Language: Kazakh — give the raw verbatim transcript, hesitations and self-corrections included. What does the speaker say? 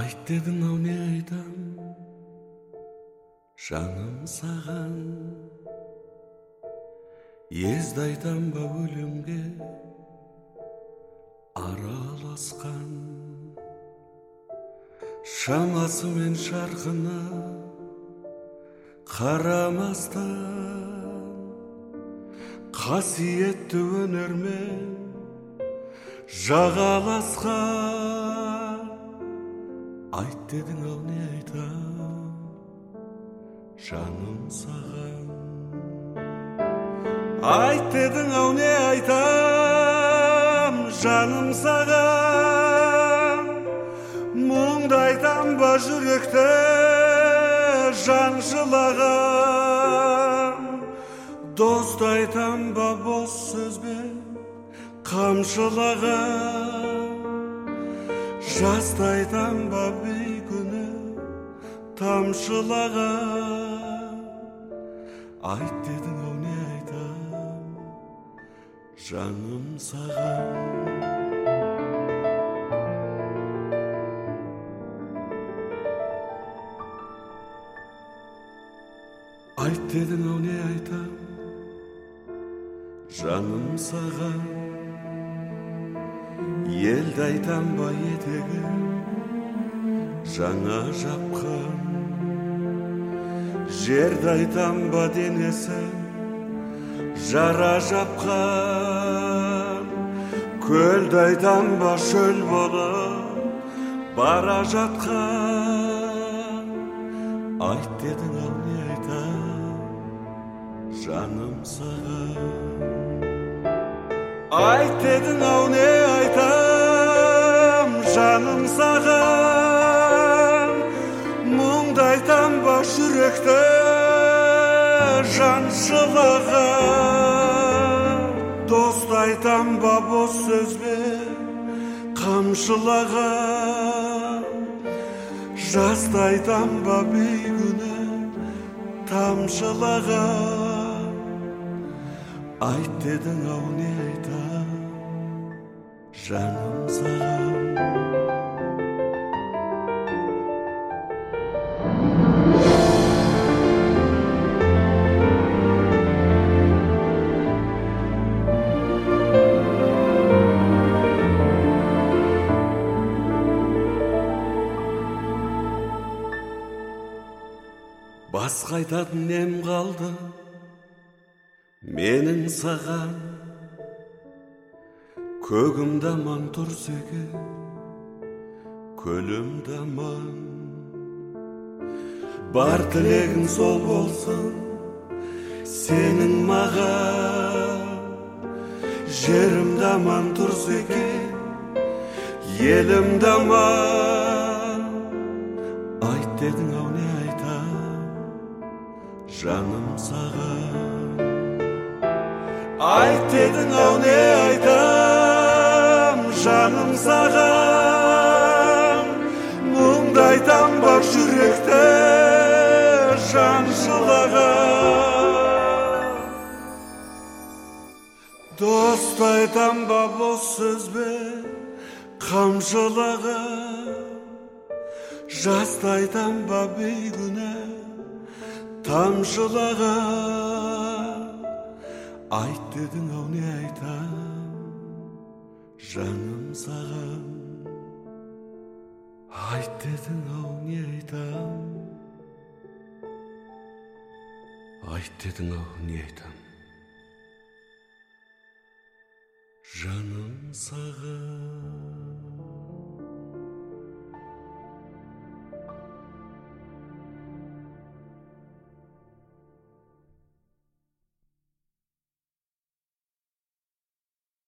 Айт дедің ау не айтам, жаным саған. Езді айтам ба өлімге араласқан. Шамасы мен шарқына қарамастан, қасиетті өнермен жағаласқан. Айт дедің ау не айтам, жаным саған. Айт дедің ау не айтам, жаным саған. Мұңды айтам ба жүректе жан жылаған. Досты айтам ба бос сөзбен қамшылаған. Жасты айтам ба бейкүні тамшылаған. Айт дедің ау не айтам, жаным саған. Айт дедің ау не айтам, жаным саған. Елді айтам ба етегі жаңа жапқан. Жерді айтам ба денесі жара жапқан. Көлді айтам ба шөл болып бара жатқан. Айт дедің ау не айтам, жаным саған. Айт дедің ау не айтам, жаным саған. Мұңды айтам ба жүректе жан жылаған. Досты айтам ба бос сөзбен қамшылаған. Жасты айтам ба бейкүні тамшылаған. Айт дедің ау не айтам, жаным саған. Басқа айтатын нем қалды менің саған. Көгімді аман тұрсеге, көлімді аман. Бар тілегің сол болсын сенің маған. Жерімді аман тұрсеге, елімді аман. Айт дедің ау не айтам, жаным саған. Айт дедің ау не айтам, жаным саған. Мұңды айтам ба жүректе жан жылаған. Досты айтам ба бос сөзбен қамшылаған. Жасты айтам ба бейкүні тамшылаған. Айт дедің ау не айтам, жаным саған. Айт дедің ау не айтам, айт дедің ау не айтам, жаным саған.